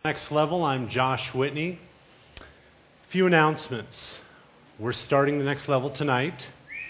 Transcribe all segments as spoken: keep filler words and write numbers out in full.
Next Level, I'm Josh Whitney. A few announcements. We're starting the Next Level tonight.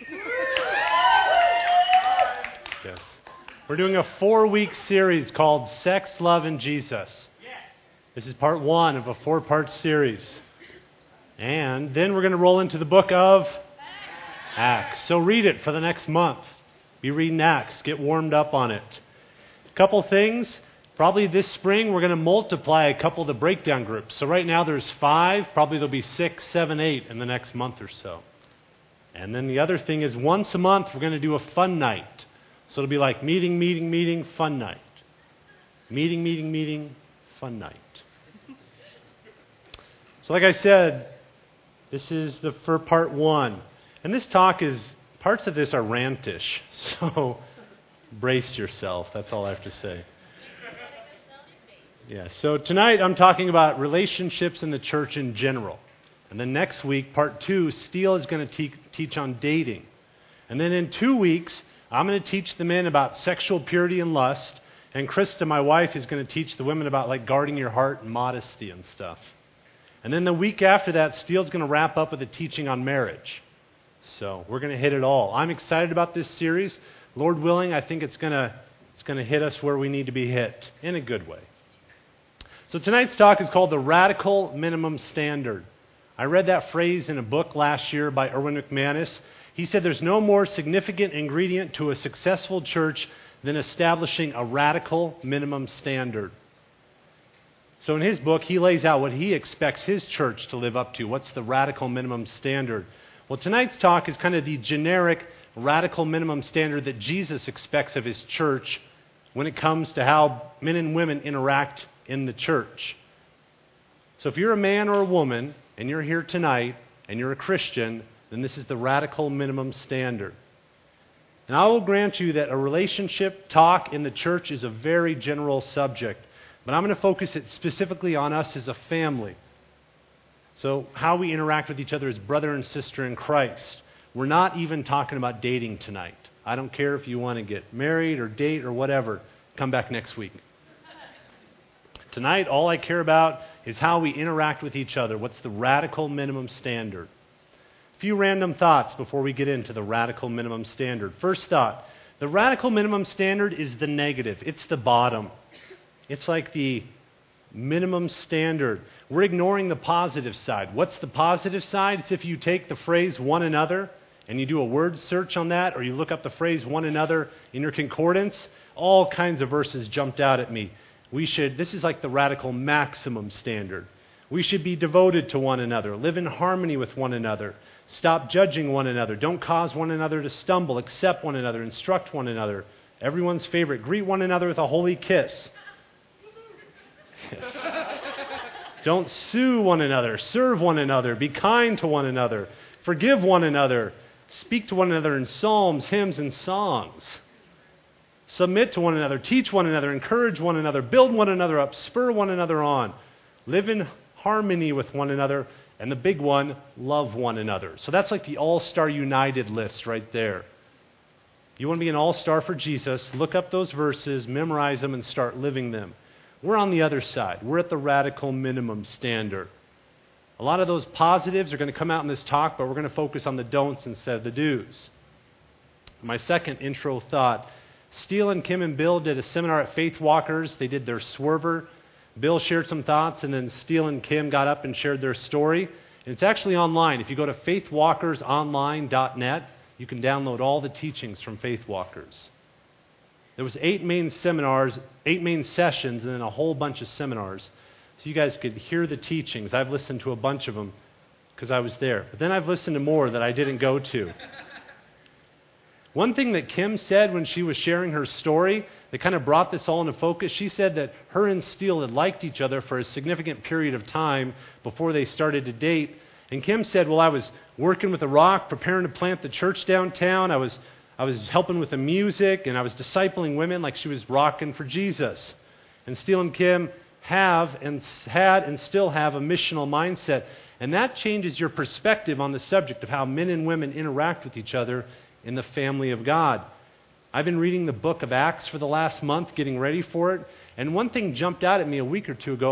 Yes. We're doing a four-week series called Sex, Love, and Jesus. This is part one of a four-part series. And then we're going to roll into the book of Acts. So read it for the next month. Be reading Acts. Get warmed up on it. A couple things. Probably this spring, we're going to multiply a couple of the breakdown groups. So right now there's five. Probably there'll be six, seven, eight in the next month or so. And then the other thing is once a month, we're going to do a fun night. So it'll be like meeting, meeting, meeting, fun night. Meeting, meeting, meeting, fun night. So like I said, this is the for part one. And this talk is, parts of this are rantish. So brace yourself. That's all I have to say. Yeah, so tonight I'm talking about relationships in the church in general. And then next week, part two, Steele is going to te- teach on dating. And then in two weeks, I'm going to teach the men about sexual purity and lust. And Krista, my wife, is going to teach the women about like guarding your heart and modesty and stuff. And then the week after that, Steele's going to wrap up with a teaching on marriage. So we're going to hit it all. I'm excited about this series. Lord willing, I think it's going to it's going to hit us where we need to be hit in a good way. So tonight's talk is called The Radical Minimum Standard. I read that phrase in a book last year by Erwin McManus. He said there's no more significant ingredient to a successful church than establishing a radical minimum standard. So in his book, he lays out what he expects his church to live up to. What's the radical minimum standard? Well, tonight's talk is kind of the generic radical minimum standard that Jesus expects of his church when it comes to how men and women interact in the church. So if you're a man or a woman and you're here tonight and you're a Christian, then this is the radical minimum standard. And I will grant you that a relationship talk in the church is a very general subject, but I'm going to focus it specifically on us as a family. So how we interact with each other as brother and sister in Christ. We're not even talking about dating tonight. I don't care if you want to get married or date or whatever. Come back next week. Tonight, all I care about is how we interact with each other. What's the radical minimum standard? A few random thoughts before we get into the radical minimum standard. First thought, the radical minimum standard is the negative. It's the bottom. It's like the minimum standard. We're ignoring the positive side. What's the positive side? It's if you take the phrase one another and you do a word search on that, or you look up the phrase one another in your concordance, all kinds of verses jumped out at me. We should, this is like the radical maximum standard. We should be devoted to one another, live in harmony with one another, stop judging one another, don't cause one another to stumble, accept one another, instruct one another. Everyone's favorite, greet one another with a holy kiss. Yes. Don't sue one another, serve one another, be kind to one another, forgive one another, speak to one another in psalms, hymns, and songs. Submit to one another, teach one another, encourage one another, build one another up, spur one another on, live in harmony with one another, and the big one, love one another. So that's like the all-star united list right there. You want to be an all-star for Jesus, look up those verses, memorize them, and start living them. We're on the other side. We're at the radical minimum standard. A lot of those positives are going to come out in this talk, but we're going to focus on the don'ts instead of the do's. My second intro thought, Steele and Kim and Bill did a seminar at Faith Walkers. They did their swerver. Bill shared some thoughts, and then Steele and Kim got up and shared their story. And it's actually online. If you go to faith walkers online dot net, you can download all the teachings from Faith Walkers. There was eight main seminars, eight main sessions, and then a whole bunch of seminars. So you guys could hear the teachings. I've listened to a bunch of them because I was there. But then I've listened to more that I didn't go to. One thing that Kim said when she was sharing her story that kind of brought this all into focus, she said that her and Steele had liked each other for a significant period of time before they started to date. And Kim said, well, I was working with The Rock, preparing to plant the church downtown. I was I was helping with the music, and I was discipling women like she was rocking for Jesus. And Steele and Kim have and had and still have a missional mindset. And that changes your perspective on the subject of how men and women interact with each other in the family of God. I've been reading the book of Acts for the last month, getting ready for it. And one thing jumped out at me a week or two ago.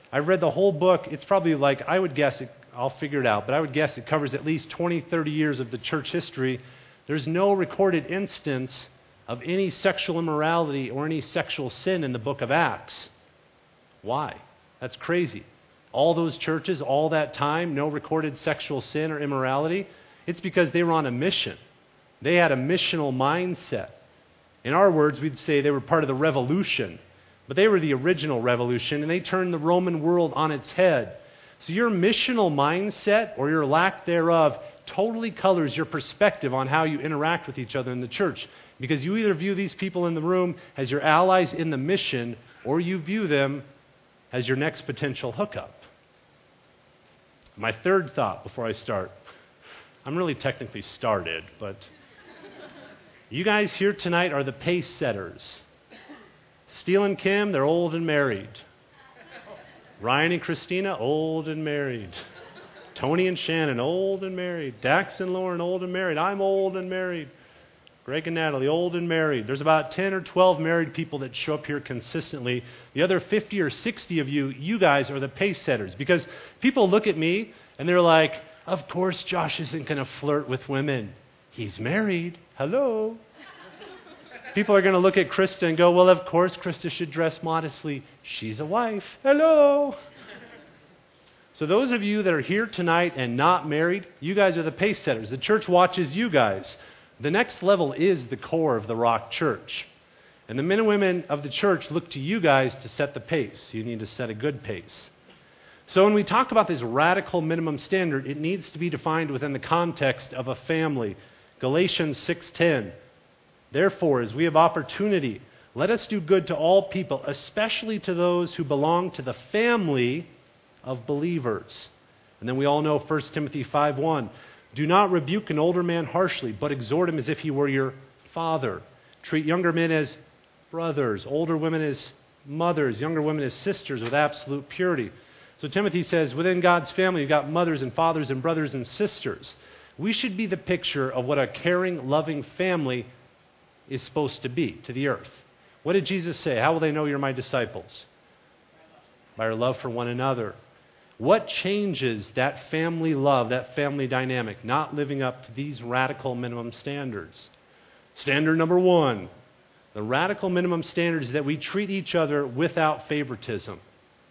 I've read the whole book. It's probably like, I would guess, it, I'll figure it out, but I would guess it covers at least twenty, thirty years of the church history. There's no recorded instance of any sexual immorality or any sexual sin in the book of Acts. Why? That's crazy. All those churches, all that time, no recorded sexual sin or immorality. It's because they were on a mission. They had a missional mindset. In our words, we'd say they were part of the revolution. But they were the original revolution, and they turned the Roman world on its head. So your missional mindset, or your lack thereof, totally colors your perspective on how you interact with each other in the church. Because you either view these people in the room as your allies in the mission, or you view them as your next potential hookup. My third thought before I start. I'm really technically started, but you guys here tonight are the pace setters. Steele and Kim, they're old and married. Ryan and Christina, old and married. Tony and Shannon, old and married. Dax and Lauren, old and married. I'm old and married. Greg and Natalie, old and married. There's about ten or twelve married people that show up here consistently. The other fifty or sixty of you, you guys are the pace setters. Because people look at me and they're like, of course Josh isn't going to flirt with women. He's married. Hello. People are going to look at Krista and go, well, of course Krista should dress modestly. She's a wife. Hello. So those of you that are here tonight and not married, you guys are the pace setters. The church watches you guys. The next level is the core of the Rock Church. And the men and women of the church look to you guys to set the pace. You need to set a good pace. So when we talk about this radical minimum standard, it needs to be defined within the context of a family. Galatians six ten. Therefore, as we have opportunity, let us do good to all people, especially to those who belong to the family of believers. And then we all know First Timothy five one. Do not rebuke an older man harshly, but exhort him as if he were your father. Treat younger men as brothers, older women as mothers, younger women as sisters with absolute purity. So Timothy says, within God's family, you've got mothers and fathers and brothers and sisters. We should be the picture of what a caring, loving family is supposed to be to the earth. What did Jesus say? How will they know you're my disciples? By our love for one another. What changes that family love, that family dynamic? Not living up to these radical minimum standards. Standard number one, the radical minimum standard is that we treat each other without favoritism.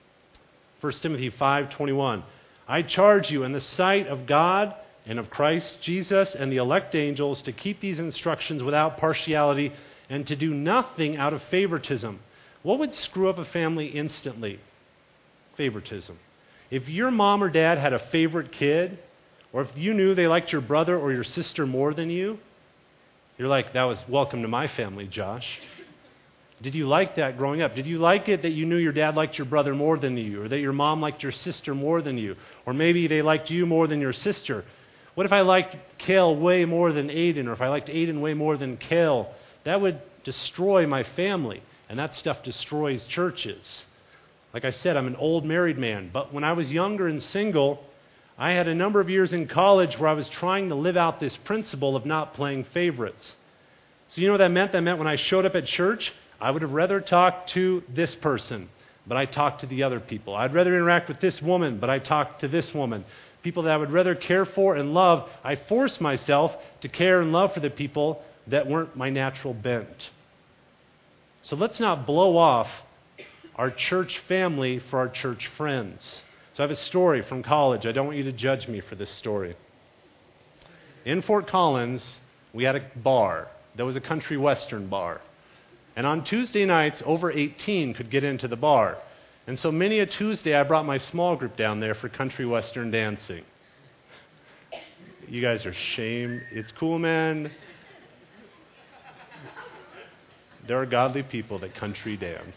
First Timothy five twenty-one. I charge you in the sight of God and of Christ Jesus and the elect angels to keep these instructions without partiality and to do nothing out of favoritism. What would screw up a family instantly? Favoritism. If your mom or dad had a favorite kid, or if you knew they liked your brother or your sister more than you, you're like, that was welcome to my family, Josh. Did you like that growing up? Did you like it that you knew your dad liked your brother more than you, or that your mom liked your sister more than you, or maybe they liked you more than your sister? What if I liked Kale way more than Aiden, or if I liked Aiden way more than Kale? That would destroy my family, and that stuff destroys churches. Like I said, I'm an old married man, but when I was younger and single, I had a number of years in college where I was trying to live out this principle of not playing favorites. So you know what that meant? That meant when I showed up at church, I would have rather talked to this person, but I talked to the other people. I'd rather interact with this woman, but I talked to this woman. People that I would rather care for and love, I forced myself to care and love for the people that weren't my natural bent. So let's not blow off our church family for our church friends. So I have a story from college. I don't want you to judge me for this story. In Fort Collins, we had a bar. There was a country western bar. And on Tuesday nights, over eighteen could get into the bar. And so many a Tuesday, I brought my small group down there for country western dancing. You guys are shame. It's cool, man. There are godly people that country dance.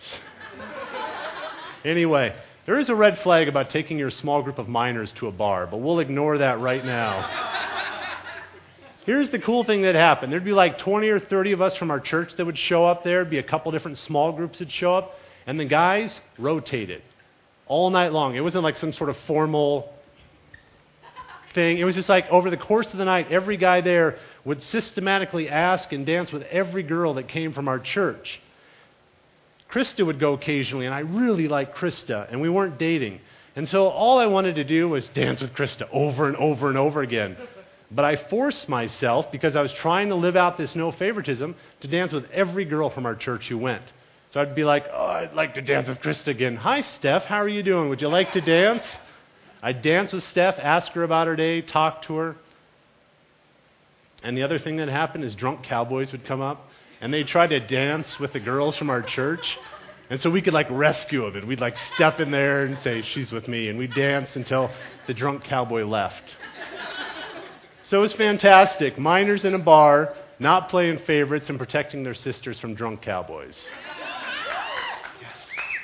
Anyway, there is a red flag about taking your small group of minors to a bar, but we'll ignore that right now. Here's the cool thing that happened. There'd be like twenty or thirty of us from our church that would show up there. There'd be a couple different small groups that show up, and the guys rotated all night long. It wasn't like some sort of formal thing. It was just like over the course of the night, every guy there would systematically ask and dance with every girl that came from our church. Krista would go occasionally, and I really liked Krista, and we weren't dating. And so all I wanted to do was dance with Krista over and over and over again. But I forced myself, because I was trying to live out this no favoritism, to dance with every girl from our church who went. So I'd be like, oh, I'd like to dance with Krista again. Hi, Steph, how are you doing? Would you like to dance? I'd dance with Steph, ask her about her day, talk to her. And the other thing that happened is drunk cowboys would come up, and they'd try to dance with the girls from our church. And so we could like rescue them, and we'd like step in there and say, she's with me. And we'd dance until the drunk cowboy left. So it was fantastic. Minors in a bar, not playing favorites and protecting their sisters from drunk cowboys. Yes.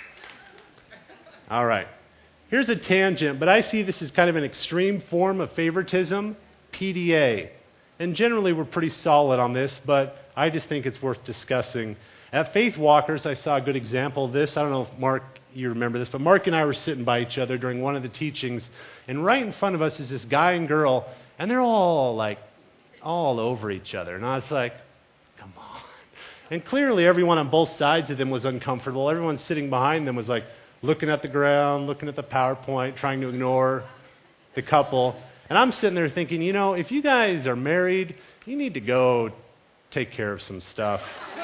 All right. Here's a tangent, but I see this as kind of an extreme form of favoritism, P D A. And generally we're pretty solid on this, but I just think it's worth discussing. At Faith Walkers, I saw a good example of this. I don't know if, Mark, you remember this, but Mark and I were sitting by each other during one of the teachings, and right in front of us is this guy and girl, and they're all, like, all over each other. And I was like, come on. And clearly everyone on both sides of them was uncomfortable. Everyone sitting behind them was, like, looking at the ground, looking at the PowerPoint, trying to ignore the couple. And I'm sitting there thinking, you know, if you guys are married, you need to go take care of some stuff.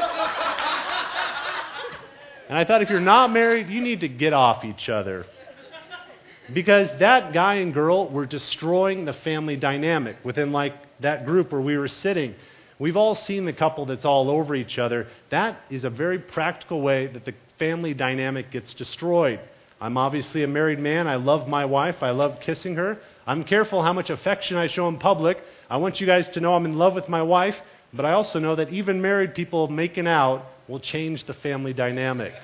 And I thought, if you're not married, you need to get off each other. Because that guy and girl were destroying the family dynamic within like that group where we were sitting. We've all seen the couple that's all over each other. That is a very practical way that the family dynamic gets destroyed. I'm obviously a married man. I love my wife. I love kissing her. I'm careful how much affection I show in public. I want you guys to know I'm in love with my wife, but I also know that even married people making out will change the family dynamic.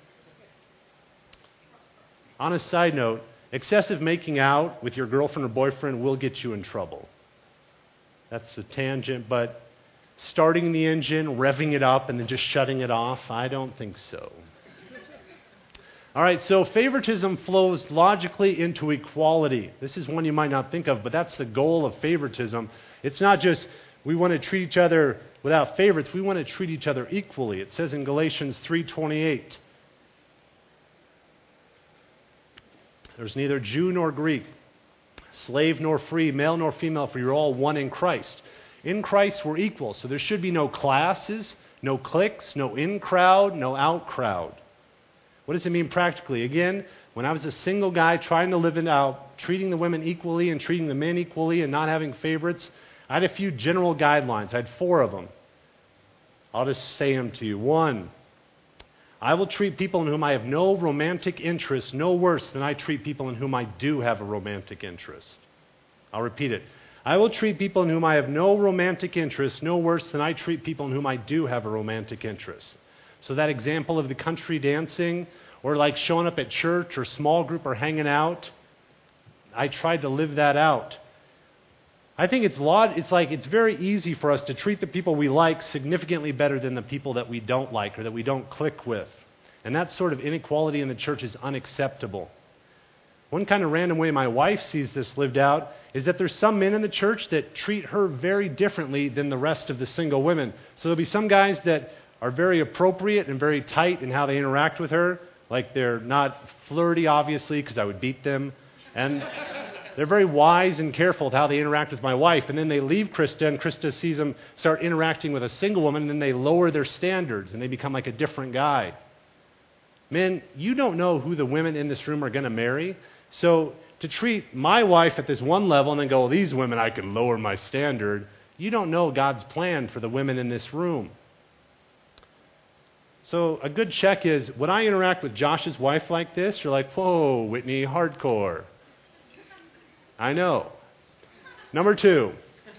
On a side note, excessive making out with your girlfriend or boyfriend will get you in trouble. That's a tangent, but starting the engine, revving it up, and then just shutting it off, I don't think so. All right, so favoritism flows logically into equality. This is one you might not think of, but that's the goal of favoritism. It's not just we want to treat each other without favorites. We want to treat each other equally. It says in Galatians three twenty-eight, there's neither Jew nor Greek, slave nor free, male nor female, for you're all one in Christ. In Christ we're equal, so there should be no classes, no cliques, no in crowd, no out crowd. What does it mean practically? Again, when I was a single guy trying to live it out, treating the women equally and treating the men equally and not having favorites, I had a few general guidelines. I had four of them. I'll just say them to you. One, I will treat people in whom I have no romantic interest no worse than I treat people in whom I do have a romantic interest. I'll repeat it. I will treat people in whom I have no romantic interest no worse than I treat people in whom I do have a romantic interest. So that example of the country dancing, or like showing up at church or small group or hanging out, I tried to live that out. I think it's lot, it's like it's very easy for us to treat the people we like significantly better than the people that we don't like or that we don't click with. And that sort of inequality in the church is unacceptable. One kind of random way my wife sees this lived out is that there's some men in the church that treat her very differently than the rest of the single women. So there'll be some guys that are very appropriate and very tight in how they interact with her. Like they're not flirty, obviously, because I would beat them. And they're very wise and careful with how they interact with my wife. And then they leave Krista, and Krista sees them start interacting with a single woman, and then they lower their standards, and they become like a different guy. Men, you don't know who the women in this room are going to marry. So to treat my wife at this one level and then go, well, these women, I can lower my standard, you don't know God's plan for the women in this room. So a good check is, when I interact with Josh's wife like this, you're like, whoa, Whitney, hardcore. I know. Number two,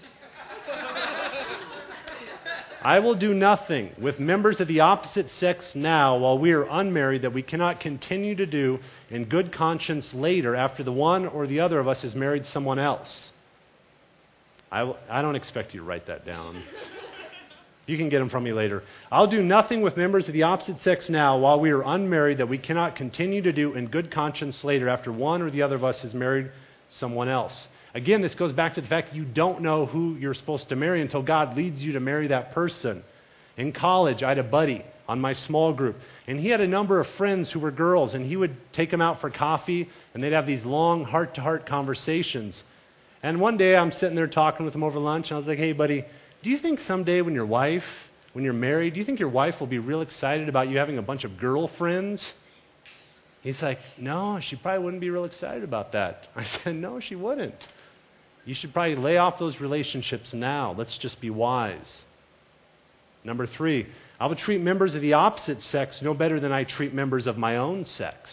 I will do nothing with members of the opposite sex now while we are unmarried that we cannot continue to do in good conscience later after the one or the other of us has married someone else. I, w- I don't expect you to write that down. You can get them from me later. I'll do nothing with members of the opposite sex now while we are unmarried that we cannot continue to do in good conscience later after one or the other of us has married someone else. Again, this goes back to the fact that you don't know who you're supposed to marry until God leads you to marry that person. In college, I had a buddy on my small group. And he had a number of friends who were girls, and he would take them out for coffee, and they'd have these long heart-to-heart conversations. And one day I'm sitting there talking with him over lunch, and I was like, hey, buddy, do you think someday when your wife, when you're married, do you think your wife will be real excited about you having a bunch of girlfriends? He's like, no, she probably wouldn't be real excited about that. I said, no, she wouldn't. You should probably lay off those relationships now. Let's just be wise. Number three, I will treat members of the opposite sex no better than I treat members of my own sex.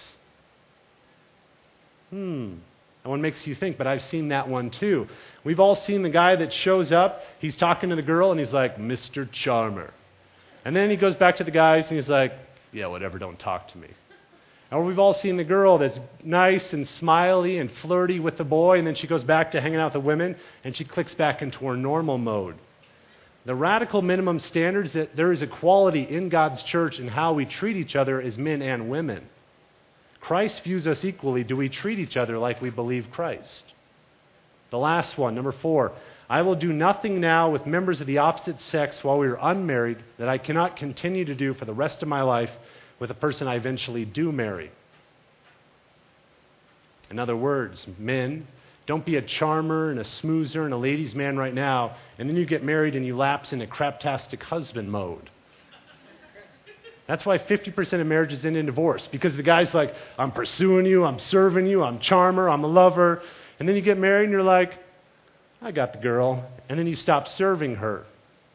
Hmm. That one makes you think, but I've seen that one too. We've all seen the guy that shows up, he's talking to the girl, and he's like, Mister Charmer. And then he goes back to the guys, and he's like, yeah, whatever, don't talk to me. Or we've all seen the girl that's nice and smiley and flirty with the boy, and then she goes back to hanging out with the women, and she clicks back into her normal mode. The radical minimum standard is that there is equality in God's church in how we treat each other as men and women. Christ views us equally. Do we treat each other like we believe Christ? The last one, number four. I will do nothing now with members of the opposite sex while we are unmarried that I cannot continue to do for the rest of my life with a person I eventually do marry. In other words, men, don't be a charmer and a smoozer and a ladies' man right now, and then you get married and you lapse into craptastic husband mode. That's why fifty percent of marriages end in divorce, because the guy's like, I'm pursuing you, I'm serving you, I'm charmer, I'm a lover. And then you get married and you're like, I got the girl. And then you stop serving her.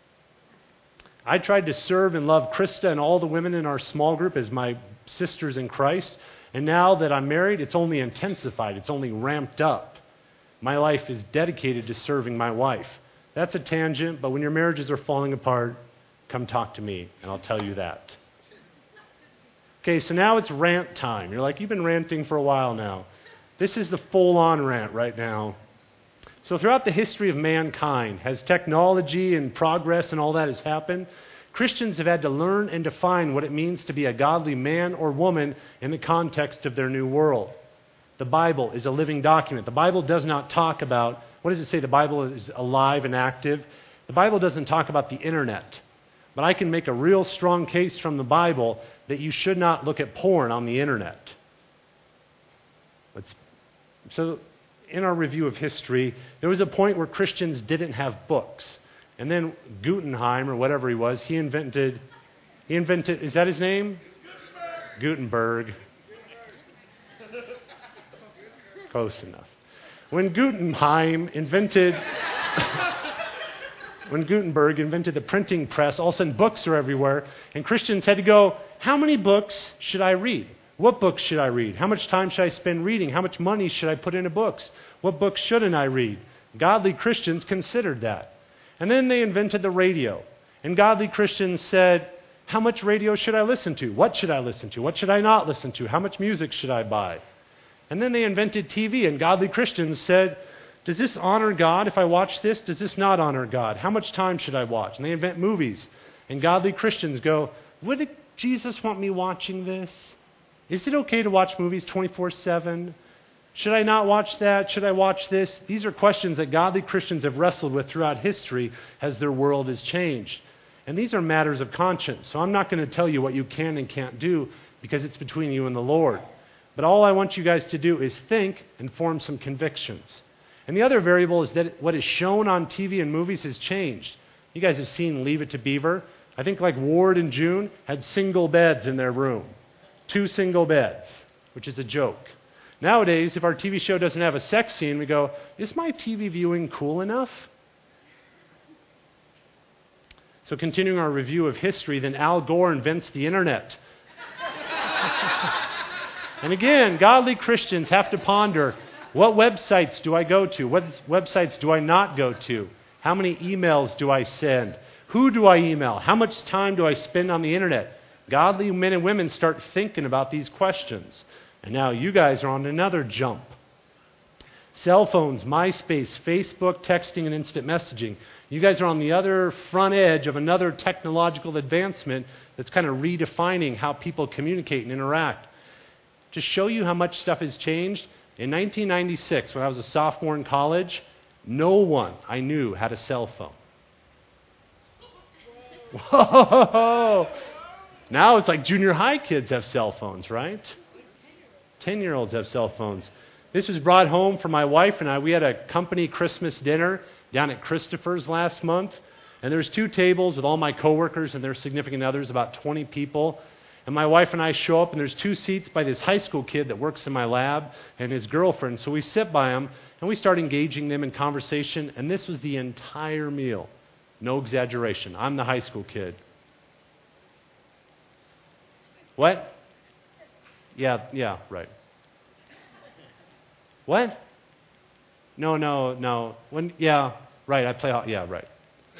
I tried to serve and love Krista and all the women in our small group as my sisters in Christ. And now that I'm married, it's only intensified. It's only ramped up. My life is dedicated to serving my wife. That's a tangent, but when your marriages are falling apart, come talk to me, and I'll tell you that. Okay, so now it's rant time. You're like, you've been ranting for a while now. This is the full-on rant right now. So throughout the history of mankind, as technology and progress and all that has happened, Christians have had to learn and define what it means to be a godly man or woman in the context of their new world. The Bible is a living document. The Bible does not talk about, what does it say? The Bible is alive and active. The Bible doesn't talk about the internet. But I can make a real strong case from the Bible that you should not look at porn on the internet. Let's, so in our review of history, there was a point where Christians didn't have books. And then Gutenheim, or whatever he was, he invented, he invented, is that his name? Gutenberg. Gutenberg. Close enough. When Gutenheim invented... When Gutenberg invented the printing press, all of a sudden books are everywhere, and Christians had to go, how many books should I read? What books should I read? How much time should I spend reading? How much money should I put into books? What books shouldn't I read? Godly Christians considered that. And then they invented the radio. And godly Christians said, how much radio should I listen to? What should I listen to? What should I not listen to? How much music should I buy? And then they invented T V, and godly Christians said, does this honor God if I watch this? Does this not honor God? How much time should I watch? And they invent movies. And godly Christians go, would Jesus want me watching this? Is it okay to watch movies twenty-four seven? Should I not watch that? Should I watch this? These are questions that godly Christians have wrestled with throughout history as their world has changed. And these are matters of conscience. So I'm not going to tell you what you can and can't do because it's between you and the Lord. But all I want you guys to do is think and form some convictions. And the other variable is that what is shown on T V and movies has changed. You guys have seen Leave It to Beaver. I think like Ward and June had single beds in their room. Two single beds, which is a joke. Nowadays, if our T V show doesn't have a sex scene, we go, is my T V viewing cool enough? So continuing our review of history, then Al Gore invents the internet. And again, godly Christians have to ponder, what websites do I go to? What websites do I not go to? How many emails do I send? Who do I email? How much time do I spend on the internet? Godly men and women start thinking about these questions. And now you guys are on another jump. Cell phones, MySpace, Facebook, texting, and instant messaging. You guys are on the other front edge of another technological advancement that's kind of redefining how people communicate and interact. To show you how much stuff has changed, in nineteen ninety-six, when I was a sophomore in college, no one I knew had a cell phone. Whoa! Now it's like junior high kids have cell phones, right? ten-year-olds have cell phones. This was brought home for my wife and I. We had a company Christmas dinner down at Christopher's last month. And there's two tables with all my coworkers and their significant others, about twenty people. And my wife and I show up, and there's two seats by this high school kid that works in my lab and his girlfriend. So we sit by them, and we start engaging them in conversation. And this was the entire meal. No exaggeration. I'm the high school kid. What? Yeah, yeah, right. What? No, no, no. When? Yeah, right. I play. Yeah, right.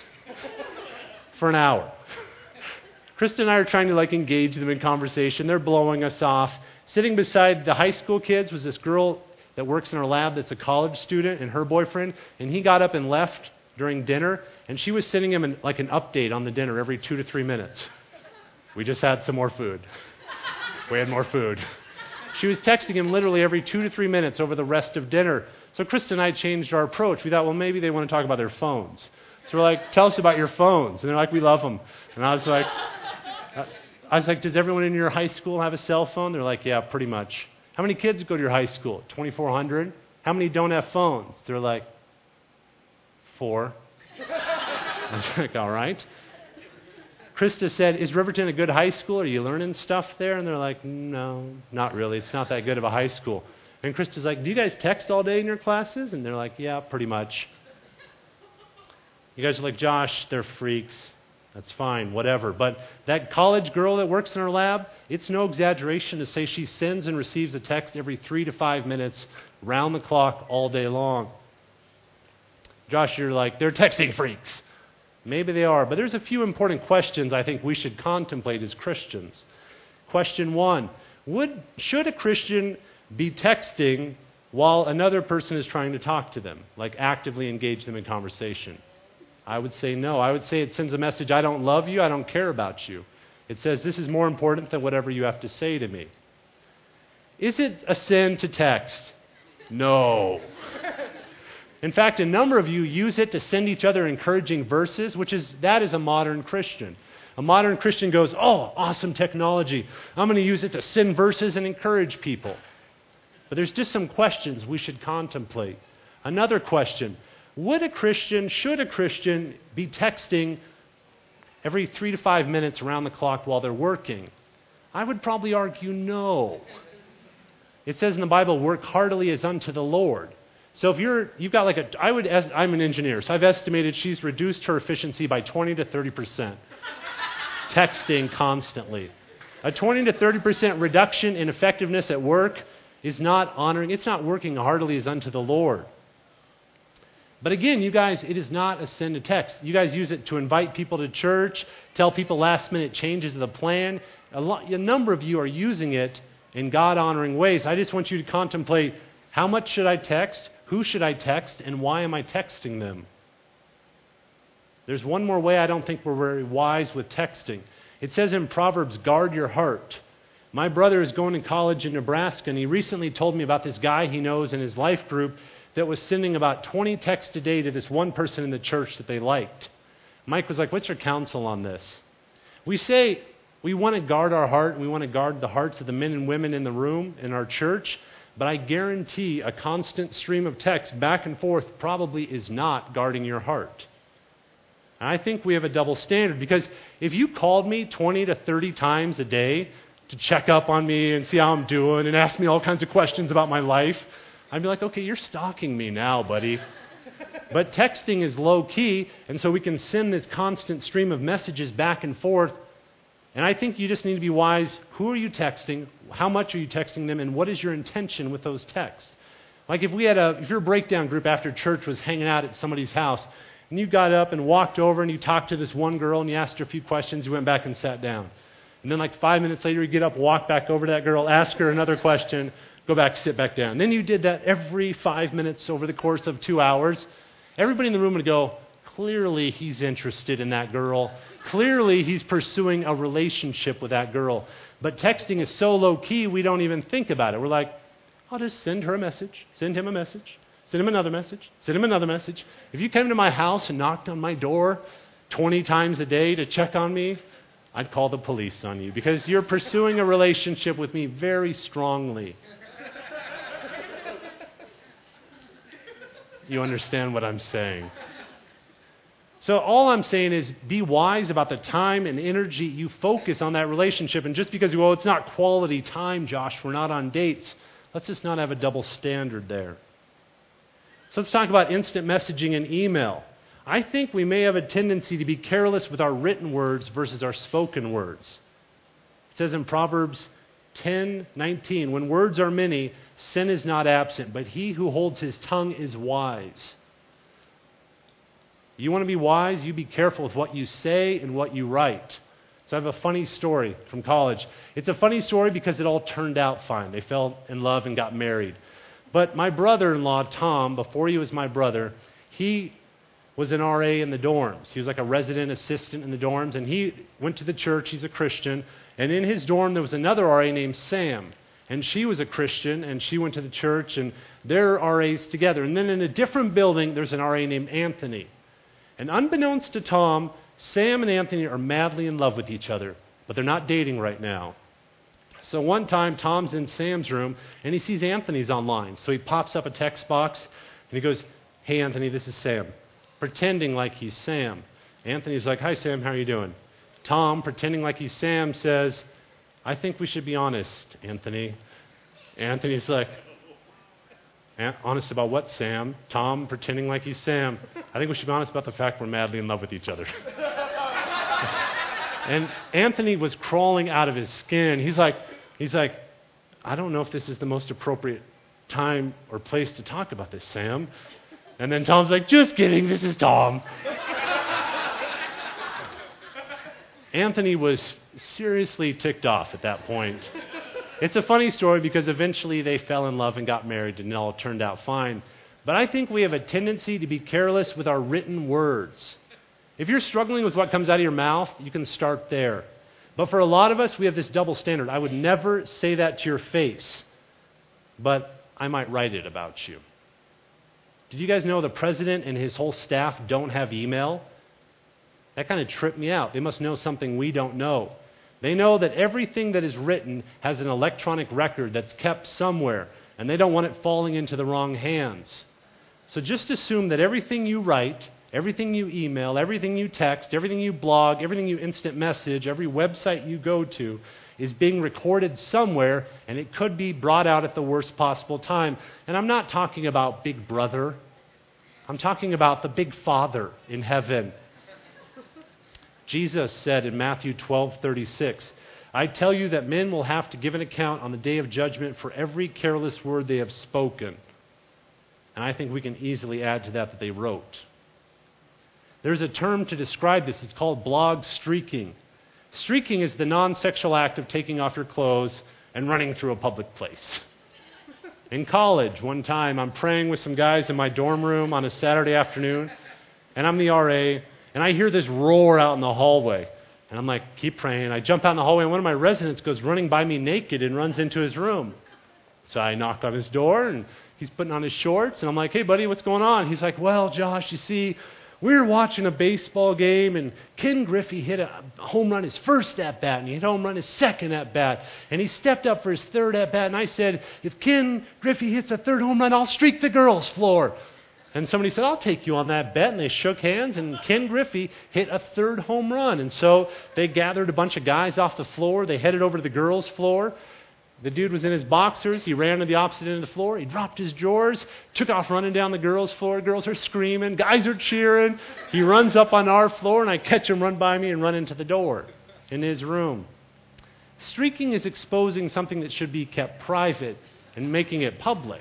For an hour. Krista and I are trying to like engage them in conversation. They're blowing us off. Sitting beside the high school kids was this girl that works in our lab that's a college student and her boyfriend. And he got up and left during dinner. And she was sending him an, like an update on the dinner every two to three minutes. We just had some more food. We had more food. She was texting him literally every two to three minutes over the rest of dinner. So Krista and I changed our approach. We thought, well, maybe they want to talk about their phones. So we're like, tell us about your phones. And they're like, we love them. And I was like, I was like, does everyone in your high school have a cell phone? They're like, yeah, pretty much. How many kids go to your high school? twenty-four hundred? How many don't have phones? They're like, four. I was like, all right. Krista said, is Riverton a good high school? Are you learning stuff there? And they're like, no, not really. It's not that good of a high school. And Krista's like, do you guys text all day in your classes? And they're like, yeah, pretty much. You guys are like, Josh, they're freaks. That's fine, whatever. But that college girl that works in our lab, it's no exaggeration to say she sends and receives a text every three to five minutes, round the clock, all day long. Josh, you're like, they're texting freaks. Maybe they are, but there's a few important questions I think we should contemplate as Christians. Question one, would should a Christian be texting while another person is trying to talk to them, like actively engage them in conversation? I would say no. I would say it sends a message, I don't love you, I don't care about you. It says this is more important than whatever you have to say to me. Is it a sin to text? No. In fact, a number of you use it to send each other encouraging verses, which is, that is a modern Christian. A modern Christian goes, oh, awesome technology. I'm going to use it to send verses and encourage people. But there's just some questions we should contemplate. Another question, would a Christian, should a Christian be texting every three to five minutes around the clock while they're working? I would probably argue no. It says in the Bible, work heartily as unto the Lord. So if you're, you've got like a, I would, I'm an engineer, so I've estimated she's reduced her efficiency by twenty to thirty percent. Texting constantly. A twenty to thirty percent reduction in effectiveness at work is not honoring, it's not working heartily as unto the Lord. But again, you guys, it is not a sin to text. You guys use it to invite people to church, tell people last minute changes of the plan. A, lot, a number of you are using it in God-honoring ways. I just want you to contemplate, how much should I text? Who should I text? And why am I texting them? There's one more way I don't think we're very wise with texting. It says in Proverbs, guard your heart. My brother is going to college in Nebraska, and he recently told me about this guy he knows in his life group that was sending about twenty texts a day to this one person in the church that they liked. Mike was like, what's your counsel on this? We say we want to guard our heart, and we want to guard the hearts of the men and women in the room, in our church, but I guarantee a constant stream of text back and forth probably is not guarding your heart. And I think we have a double standard, because if you called me twenty to thirty times a day to check up on me and see how I'm doing and ask me all kinds of questions about my life, I'd be like, okay, you're stalking me now, buddy. But texting is low key, and so we can send this constant stream of messages back and forth. And I think you just need to be wise. Who are you texting? How much are you texting them? And what is your intention with those texts? Like if we had a, if your breakdown group after church was hanging out at somebody's house, and you got up and walked over and you talked to this one girl and you asked her a few questions, you went back and sat down. And then like five minutes later, you get up, walk back over to that girl, ask her another question, go back, sit back down. And then you did that every five minutes over the course of two hours. Everybody in the room would go, clearly he's interested in that girl. Clearly he's pursuing a relationship with that girl. But texting is so low key, we don't even think about it. We're like, I'll just send her a message, send him a message, send him another message, send him another message. If you came to my house and knocked on my door twenty times a day to check on me, I'd call the police on you because you're pursuing a relationship with me very strongly. You understand what I'm saying? So all I'm saying is be wise about the time and energy you focus on that relationship. And just because, well, it's not quality time, Josh, we're not on dates, let's just not have a double standard there. So let's talk about instant messaging and email. I think we may have a tendency to be careless with our written words versus our spoken words. It says in Proverbs ten nineteen, when words are many, sin is not absent, but he who holds his tongue is wise. You want to be wise? You be careful with what you say and what you write. So I have a funny story from college. It's a funny story because it all turned out fine. They fell in love and got married. But my brother-in-law, Tom, before he was my brother, he was an R A in the dorms. He was like a resident assistant in the dorms, and he went to the church. He's a Christian. And in his dorm, there was another R A named Sam. And she was a Christian, and she went to the church, and they're R As together. And then in a different building, there's an R A named Anthony. And unbeknownst to Tom, Sam and Anthony are madly in love with each other, but they're not dating right now. So one time, Tom's in Sam's room, and he sees Anthony's online. So he pops up a text box, and he goes, "Hey, Anthony, this is Sam," pretending like he's Sam. Anthony's like, "Hi, Sam, how are you doing?" Tom, pretending like he's Sam, says, "I think we should be honest, Anthony." Anthony's like, "Honest about what, Sam?" Tom, pretending like he's Sam, "I think we should be honest about the fact we're madly in love with each other." And Anthony was crawling out of his skin. He's like, he's like, "I don't know if this is the most appropriate time or place to talk about this, Sam." And then Tom's like, "Just kidding, this is Tom." Anthony was seriously ticked off at that point. It's a funny story because eventually they fell in love and got married and it all turned out fine. But I think we have a tendency to be careless with our written words. If you're struggling with what comes out of your mouth, you can start there. But for a lot of us, we have this double standard. I would never say that to your face, but I might write it about you. Did you guys know the president and his whole staff don't have email? That kind of tripped me out. They must know something we don't know. They know that everything that is written has an electronic record that's kept somewhere, and they don't want it falling into the wrong hands. So just assume that everything you write, everything you email, everything you text, everything you blog, everything you instant message, every website you go to is being recorded somewhere, and it could be brought out at the worst possible time. And I'm not talking about Big Brother. I'm talking about the Big Father in heaven. Jesus said in Matthew twelve thirty-six, "I tell you that men will have to give an account on the day of judgment for every careless word they have spoken." And I think we can easily add to that that they wrote. There's a term to describe this. It's called blog streaking. Streaking is the non-sexual act of taking off your clothes and running through a public place. In college, one time, I'm praying with some guys in my dorm room on a Saturday afternoon, and I'm the R A, and I hear this roar out in the hallway. And I'm like, keep praying. I jump out in the hallway, and one of my residents goes running by me naked and runs into his room. So I knock on his door, and he's putting on his shorts, and I'm like, "Hey, buddy, what's going on?" He's like, "Well, Josh, you see, we were watching a baseball game, and Ken Griffey hit a home run his first at-bat, and he hit a home run his second at-bat, and he stepped up for his third at-bat, and I said, if Ken Griffey hits a third home run, I'll streak the girls' floor." And somebody said, "I'll take you on that bet," and they shook hands, and Ken Griffey hit a third home run. And so they gathered a bunch of guys off the floor. They headed over to the girls' floor. The dude was in his boxers. He ran to the opposite end of the floor. He dropped his drawers, took off running down the girls' floor. Girls are screaming. Guys are cheering. He runs up on our floor, and I catch him run by me and run into the door in his room. Streaking is exposing something that should be kept private and making it public.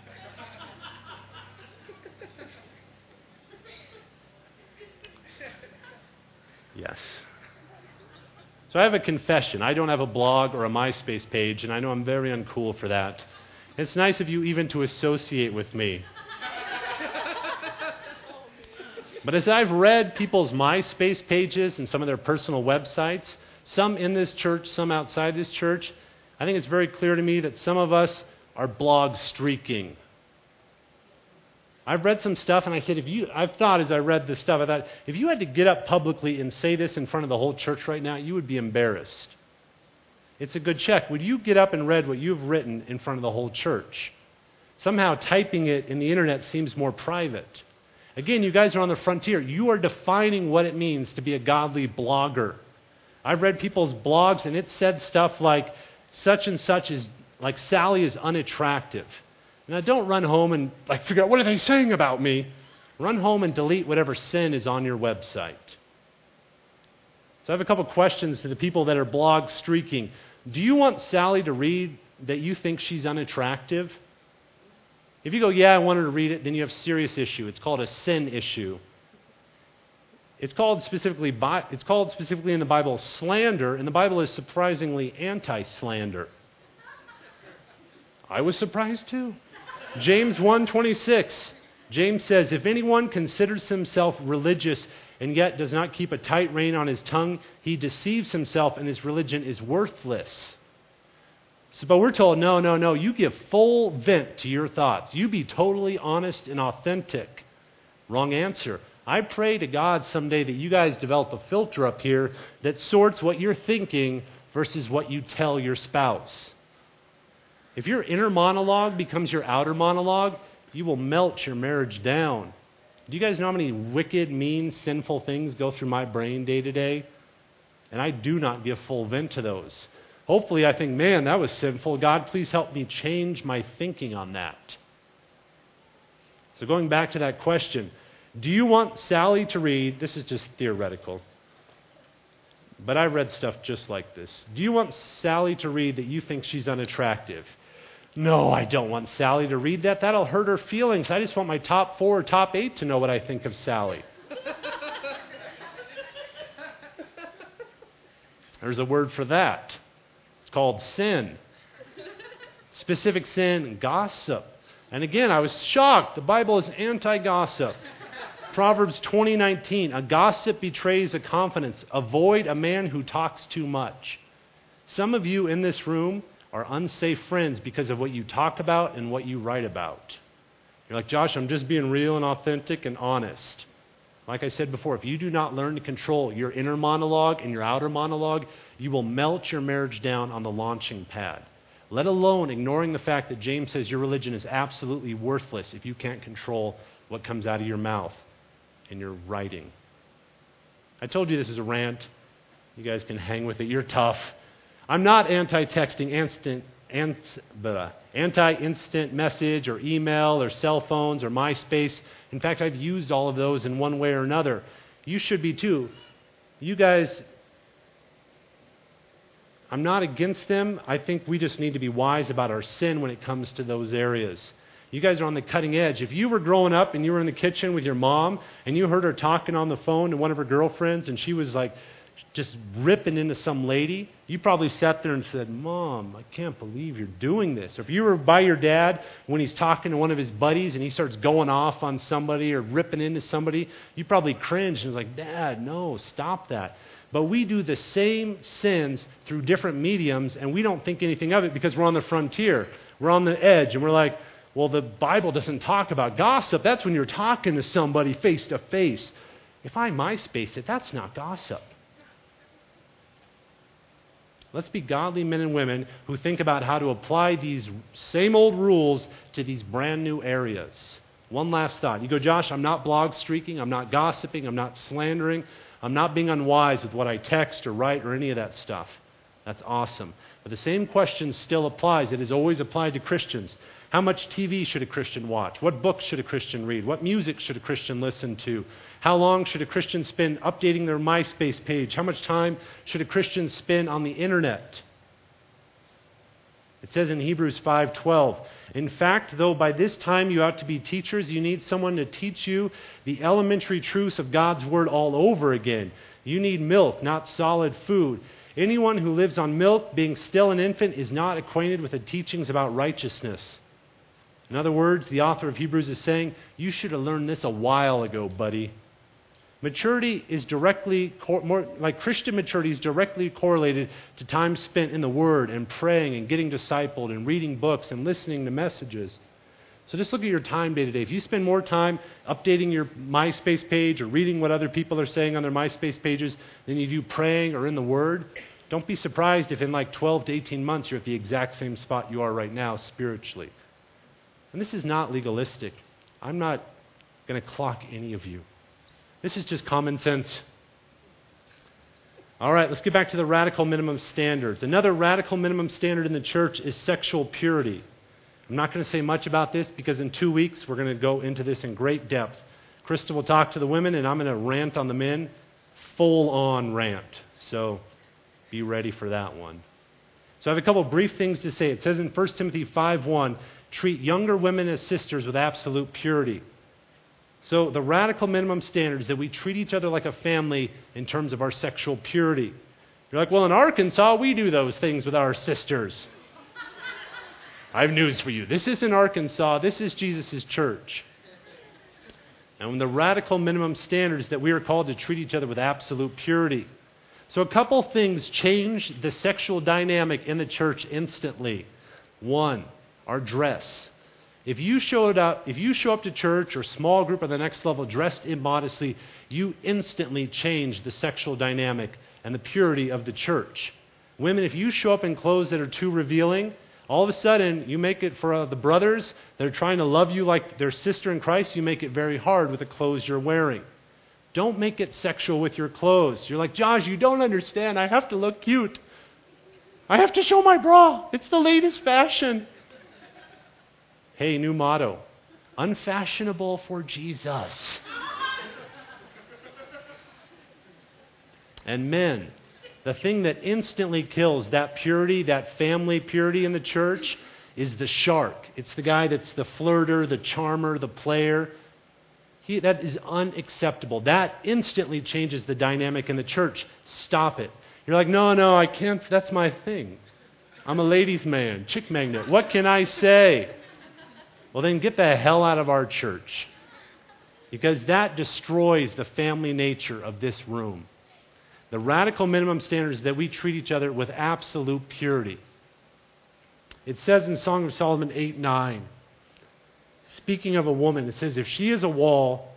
Yes. So I have a confession. I don't have a blog or a MySpace page, and I know I'm very uncool for that. It's nice of you even to associate with me. But as I've read people's MySpace pages and some of their personal websites, some in this church, some outside this church, I think it's very clear to me that some of us are blog streaking. I've read some stuff, and I said, if you, I've thought as I read this stuff, I thought, if you had to get up publicly and say this in front of the whole church right now, you would be embarrassed. It's a good check. Would you get up and read what you've written in front of the whole church? Somehow typing it in the internet seems more private. Again, you guys are on the frontier. You are defining what it means to be a godly blogger. I've read people's blogs, and it said stuff like, such and such is, like Sally is unattractive. Now, don't run home and like figure out, what are they saying about me? Run home and delete whatever sin is on your website. So I have a couple questions to the people that are blog streaking. Do you want Sally to read that you think she's unattractive? If you go, yeah, I want her to read it, then you have a serious issue. It's called a sin issue. It's called specifically, it's called specifically in the Bible slander, and the Bible is surprisingly anti-slander. I was surprised too. James one twenty-six. James says, if anyone considers himself religious and yet does not keep a tight rein on his tongue, he deceives himself and his religion is worthless. So, but we're told, no, no, no, you give full vent to your thoughts. You be totally honest and authentic. Wrong answer. I pray to God someday that you guys develop a filter up here that sorts what you're thinking versus what you tell your spouse. If your inner monologue becomes your outer monologue, you will melt your marriage down. Do you guys know how many wicked, mean, sinful things go through my brain day to day? And I do not give full vent to those. Hopefully I think, man, that was sinful. God, please help me change my thinking on that. So going back to that question, do you want Sally to read, this is just theoretical, but I read stuff just like this. Do you want Sally to read that you think she's unattractive? No, I don't want Sally to read that. That'll hurt her feelings. I just want my top four or top eight to know what I think of Sally. There's a word for that. It's called sin. Specific sin, gossip. And again, I was shocked. The Bible is anti-gossip. Proverbs twenty nineteen, a gossip betrays a confidence. Avoid a man who talks too much. Some of you in this room are unsafe friends because of what you talk about and what you write about. You're like, Josh, I'm just being real and authentic and honest. Like I said before, if you do not learn to control your inner monologue and your outer monologue, you will melt your marriage down on the launching pad. Let alone ignoring the fact that James says your religion is absolutely worthless if you can't control what comes out of your mouth and your writing. I told you this is a rant. You guys can hang with it. You're tough. I'm not anti-texting, instant, anti-instant message or email or cell phones or MySpace. In fact, I've used all of those in one way or another. You should be too. You guys, I'm not against them. I think we just need to be wise about our sin when it comes to those areas. You guys are on the cutting edge. If you were growing up and you were in the kitchen with your mom and you heard her talking on the phone to one of her girlfriends and she was like just ripping into some lady, you probably sat there and said, Mom, I can't believe you're doing this. Or if you were by your dad when he's talking to one of his buddies and he starts going off on somebody or ripping into somebody, you probably cringed and was like, Dad, no, stop that. But we do the same sins through different mediums and we don't think anything of it because we're on the frontier. We're on the edge and we're like, well, the Bible doesn't talk about gossip. That's when you're talking to somebody face to face. If I MySpace it, that's not gossip. Let's be godly men and women who think about how to apply these same old rules to these brand new areas. One last thought. You go, Josh, I'm not blog streaking, I'm not gossiping, I'm not slandering, I'm not being unwise with what I text or write or any of that stuff. That's awesome. But the same question still applies. It is always applied to Christians. How much T V should a Christian watch? What books should a Christian read? What music should a Christian listen to? How long should a Christian spend updating their MySpace page? How much time should a Christian spend on the internet? It says in Hebrews five twelve, in fact, though by this time you ought to be teachers, you need someone to teach you the elementary truths of God's Word all over again. You need milk, not solid food. Anyone who lives on milk, being still an infant, is not acquainted with the teachings about righteousness. In other words, the author of Hebrews is saying, you should have learned this a while ago, buddy. Maturity is directly, more like Christian maturity is directly correlated to time spent in the Word and praying and getting discipled and reading books and listening to messages. So just look at your time day to day. If you spend more time updating your MySpace page or reading what other people are saying on their MySpace pages than you do praying or in the Word, don't be surprised if in like twelve to eighteen months you're at the exact same spot you are right now spiritually. And this is not legalistic. I'm not going to clock any of you. This is just common sense. All right, let's get back to the radical minimum standards. Another radical minimum standard in the church is sexual purity. I'm not going to say much about this because in two weeks we're going to go into this in great depth. Krista will talk to the women and I'm going to rant on the men, full-on rant. So be ready for that one. So I have a couple brief things to say. It says in First Timothy five one, treat younger women as sisters with absolute purity. So the radical minimum standard is that we treat each other like a family in terms of our sexual purity. You're like, well, in Arkansas, we do those things with our sisters. I have news for you. This isn't Arkansas. This is Jesus' church. And the radical minimum standard is that we are called to treat each other with absolute purity. So a couple things change the sexual dynamic in the church instantly. One, our dress. If you showed up, if you show up to church or small group on the next level dressed immodestly, you instantly change the sexual dynamic and the purity of the church. Women, if you show up in clothes that are too revealing, all of a sudden you make it for uh, the brothers that are trying to love you like their sister in Christ, you make it very hard with the clothes you're wearing. Don't make it sexual with your clothes. You're like, Josh, you don't understand. I have to look cute. I have to show my bra. It's the latest fashion. Hey, new motto. Unfashionable for Jesus. And men, the thing that instantly kills that purity, that family purity in the church, is the shark. It's the guy that's the flirter, the charmer, the player. He, that is unacceptable. That instantly changes the dynamic in the church. Stop it. You're like, no, no, I can't. That's my thing. I'm a ladies' man, chick magnet. What can I say? Well, then get the hell out of our church. Because that destroys the family nature of this room. The radical minimum standard is that we treat each other with absolute purity. It says in Song of Solomon eight nine, speaking of a woman, it says, if she is a wall,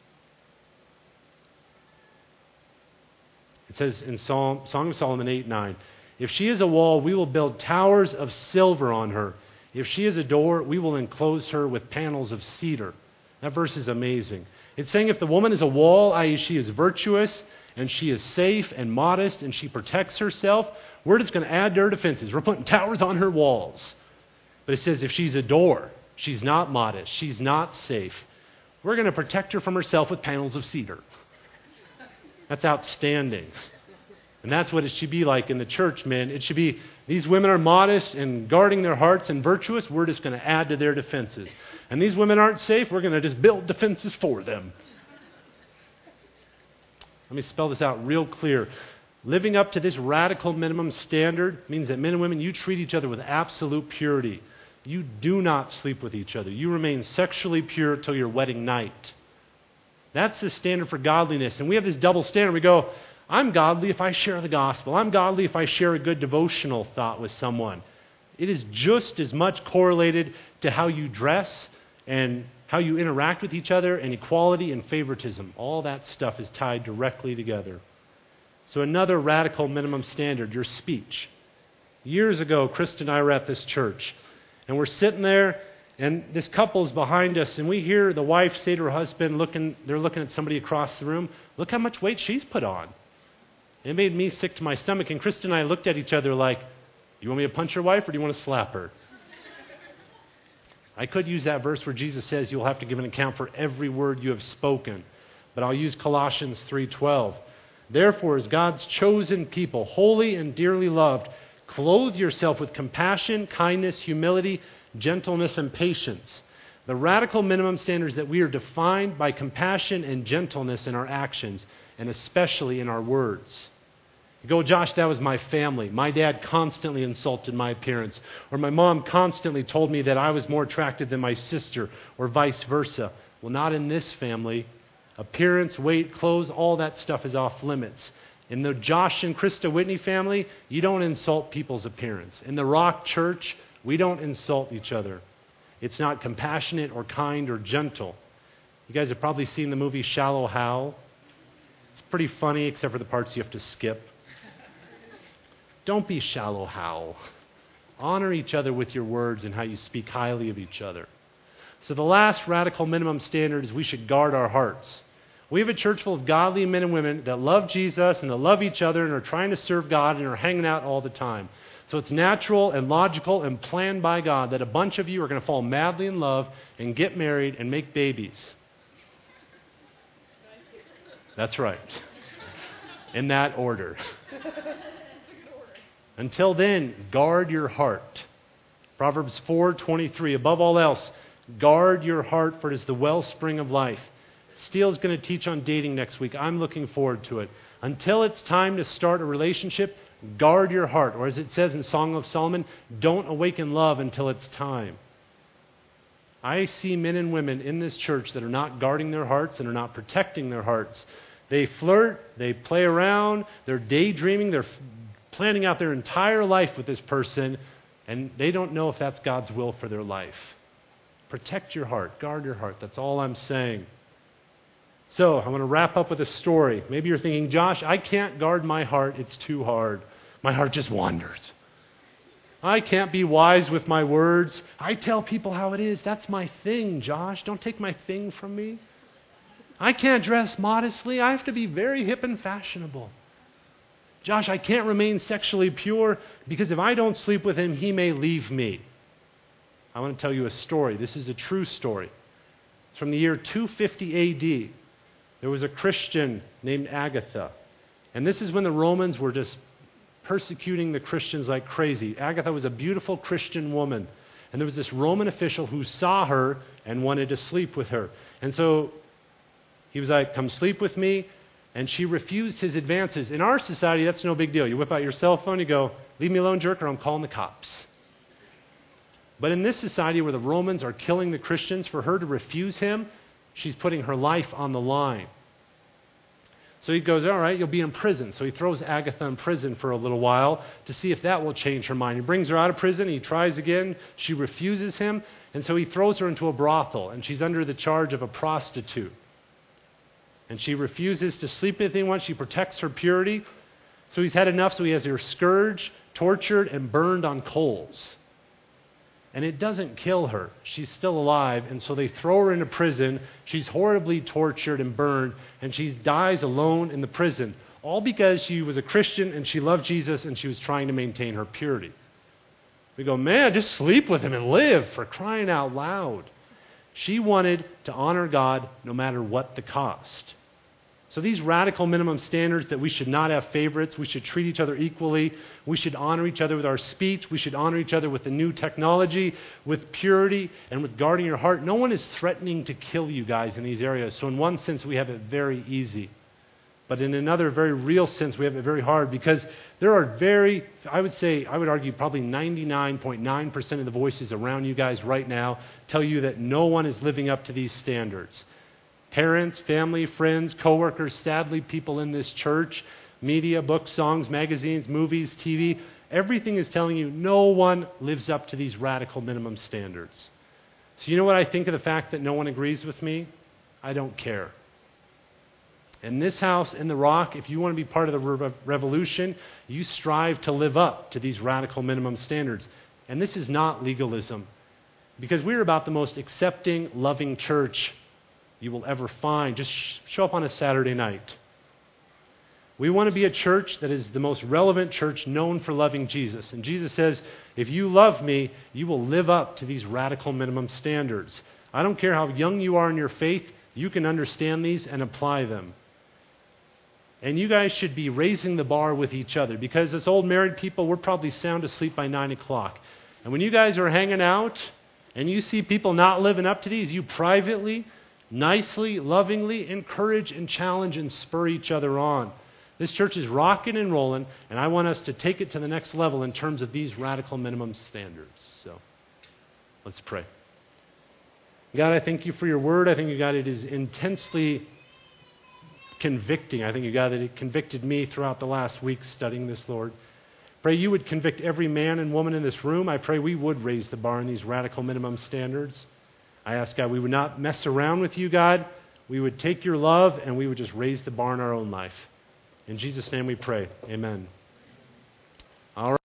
it says in Psalm, Song of Solomon eight nine, if she is a wall, we will build towers of silver on her. If she is a door, we will enclose her with panels of cedar. That verse is amazing. It's saying if the woman is a wall, that is she is virtuous, and she is safe and modest, and she protects herself, we're just going to add to her defenses. We're putting towers on her walls. But it says if she's a door, she's not modest, she's not safe, we're going to protect her from herself with panels of cedar. That's outstanding. And that's what it should be like in the church, men. It should be, these women are modest and guarding their hearts and virtuous, we're just going to add to their defenses. And these women aren't safe, we're going to just build defenses for them. Let me spell this out real clear. Living up to this radical minimum standard means that men and women, you treat each other with absolute purity. You do not sleep with each other. You remain sexually pure till your wedding night. That's the standard for godliness. And we have this double standard. We go, I'm godly if I share the gospel. I'm godly if I share a good devotional thought with someone. It is just as much correlated to how you dress and how you interact with each other, and equality and favoritism. All that stuff is tied directly together. So another radical minimum standard, your speech. Years ago, Krista and I were at this church, and we're sitting there, and this couple's behind us, and we hear the wife say to her husband, looking, they're looking at somebody across the room, look how much weight she's put on. It made me sick to my stomach, and Krista and I looked at each other like, you want me to punch your wife, or do you want to slap her? I could use that verse where Jesus says you'll have to give an account for every word you have spoken. But I'll use Colossians three twelve. Therefore, as God's chosen people, holy and dearly loved, clothe yourself with compassion, kindness, humility, gentleness, and patience. The radical minimum standard is that we are defined by compassion and gentleness in our actions, and especially in our words. You go, Josh, that was my family. My dad constantly insulted my appearance. Or my mom constantly told me that I was more attractive than my sister, or vice versa. Well, not in this family. Appearance, weight, clothes, all that stuff is off limits. In the Josh and Krista Whitney family, you don't insult people's appearance. In the Rock Church, we don't insult each other. It's not compassionate or kind or gentle. You guys have probably seen the movie Shallow Hal. It's pretty funny, except for the parts you have to skip. Don't be shallow Hal. Honor each other with your words and how you speak highly of each other. So the last radical minimum standard is we should guard our hearts. We have a church full of godly men and women that love Jesus and that love each other and are trying to serve God and are hanging out all the time. So it's natural and logical and planned by God that a bunch of you are going to fall madly in love and get married and make babies. That's right. In that order. Until then, guard your heart. Proverbs four twenty-three, above all else, guard your heart, for it is the wellspring of life. Steele's going to teach on dating next week. I'm looking forward to it. Until it's time to start a relationship, guard your heart. Or as it says in Song of Solomon, don't awaken love until it's time. I see men and women in this church that are not guarding their hearts and are not protecting their hearts. They flirt, they play around, they're daydreaming, they're planning out their entire life with this person, and they don't know if that's God's will for their life. Protect your heart. Guard your heart. That's all I'm saying. So, I want to wrap up with a story. Maybe you're thinking, Josh, I can't guard my heart. It's too hard. My heart just wanders. I can't be wise with my words. I tell people how it is. That's my thing, Josh. Don't take my thing from me. I can't dress modestly. I have to be very hip and fashionable. Josh, I can't remain sexually pure because if I don't sleep with him, he may leave me. I want to tell you a story. This is a true story. It's from the year two fifty A D. There was a Christian named Agatha. And this is when the Romans were just persecuting the Christians like crazy. Agatha was a beautiful Christian woman. And there was this Roman official who saw her and wanted to sleep with her. And so he was like, come sleep with me. And she refused his advances. In our society, that's no big deal. You whip out your cell phone, you go, leave me alone, jerk, or I'm calling the cops. But in this society where the Romans are killing the Christians, for her to refuse him, she's putting her life on the line. So he goes, all right, you'll be in prison. So he throws Agatha in prison for a little while to see if that will change her mind. He brings her out of prison. He tries again. She refuses him. And so he throws her into a brothel, and she's under the charge of a prostitute. And she refuses to sleep with anyone. She protects her purity. So he's had enough, so he has her scourged, tortured, and burned on coals. And it doesn't kill her. She's still alive, and so they throw her into prison. She's horribly tortured and burned, and she dies alone in the prison, all because she was a Christian and she loved Jesus and she was trying to maintain her purity. We go, man, just sleep with him and live, for crying out loud. She wanted to honor God no matter what the cost. So these radical minimum standards that we should not have favorites, we should treat each other equally, we should honor each other with our speech, we should honor each other with the new technology, with purity, and with guarding your heart. No one is threatening to kill you guys in these areas. So in one sense, we have it very easy. But in another very real sense, we have it very hard because there are very, I would say, I would argue probably ninety-nine point nine percent of the voices around you guys right now tell you that no one is living up to these standards. Parents, family, friends, coworkers, sadly, people in this church, media, books, songs, magazines, movies, T V, everything is telling you no one lives up to these radical minimum standards. So you know what I think of the fact that no one agrees with me? I don't care. In this house, in the Rock, if you want to be part of the re- revolution, you strive to live up to these radical minimum standards. And this is not legalism, because we're about the most accepting, loving church you will ever find. Just sh- show up on a Saturday night. We want to be a church that is the most relevant church known for loving Jesus. And Jesus says, if you love me, you will live up to these radical minimum standards. I don't care how young you are in your faith, you can understand these and apply them. And you guys should be raising the bar with each other, because as old married people, we're probably sound asleep by nine o'clock. And when you guys are hanging out and you see people not living up to these, you privately, nicely, lovingly encourage and challenge and spur each other on. This church is rocking and rolling, and I want us to take it to the next level in terms of these radical minimum standards. So, let's pray. God, I thank you for your word. I think, you God, it is intensely convicting. I think, you God, that it convicted me throughout the last week studying this, Lord. Pray you would convict every man and woman in this room. I pray we would raise the bar in these radical minimum standards. I ask, God, we would not mess around with you, God. We would take your love and we would just raise the bar in our own life. In Jesus' name we pray. Amen. All right.